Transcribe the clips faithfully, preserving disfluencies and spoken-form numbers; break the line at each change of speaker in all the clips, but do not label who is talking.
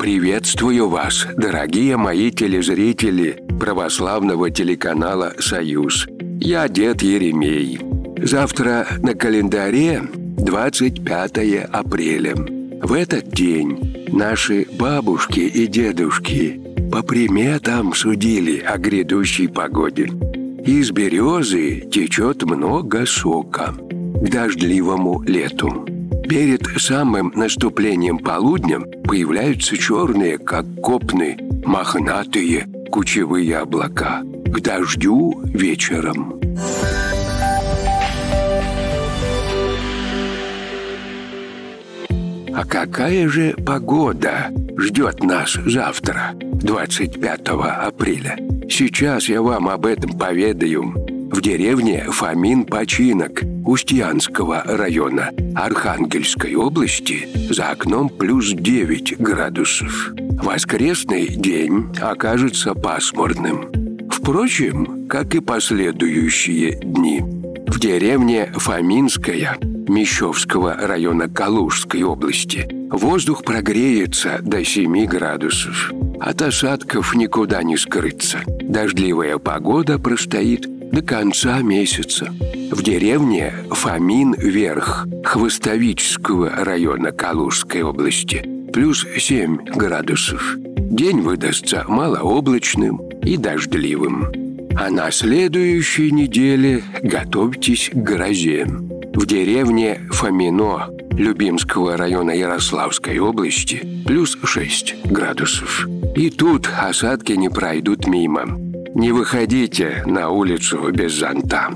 Приветствую вас, дорогие мои телезрители православного телеканала «Союз». Я дед Еремей. Завтра на календаре двадцать пятое апреля. В этот день наши бабушки и дедушки по приметам судили о грядущей погоде. Из березы течет много сока к дождливому лету. Перед самым наступлением полудня появляются черные, как копны, мохнатые кучевые облака. К дождю вечером. А какая же погода ждет нас завтра, двадцать пятого апреля? Сейчас я вам об этом поведаю. В деревне Фомин-Починок Устьянского района Архангельской области за окном плюс девять градусов. Воскресный день окажется пасмурным. Впрочем, как и последующие дни. В деревне Фоминская Мещовского района Калужской области воздух прогреется до семи градусов. От осадков никуда не скрыться. Дождливая погода простоит до конца месяца. В деревне Фомин-Верх Хвостовического района Калужской области плюс семь градусов. День выдастся малооблачным и дождливым. А на следующей неделе готовьтесь к грозе. В деревне Фомино Любимского района Ярославской области плюс шесть градусов. И тут осадки не пройдут мимо. Не выходите на улицу без зонта.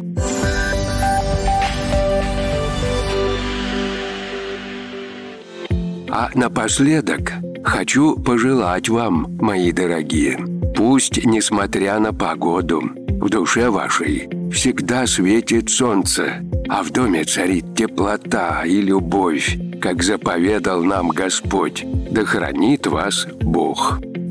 А напоследок хочу пожелать вам, мои дорогие, пусть, несмотря на погоду, в душе вашей всегда светит солнце, а в доме царит теплота и любовь, как заповедал нам Господь. Да хранит вас Бог.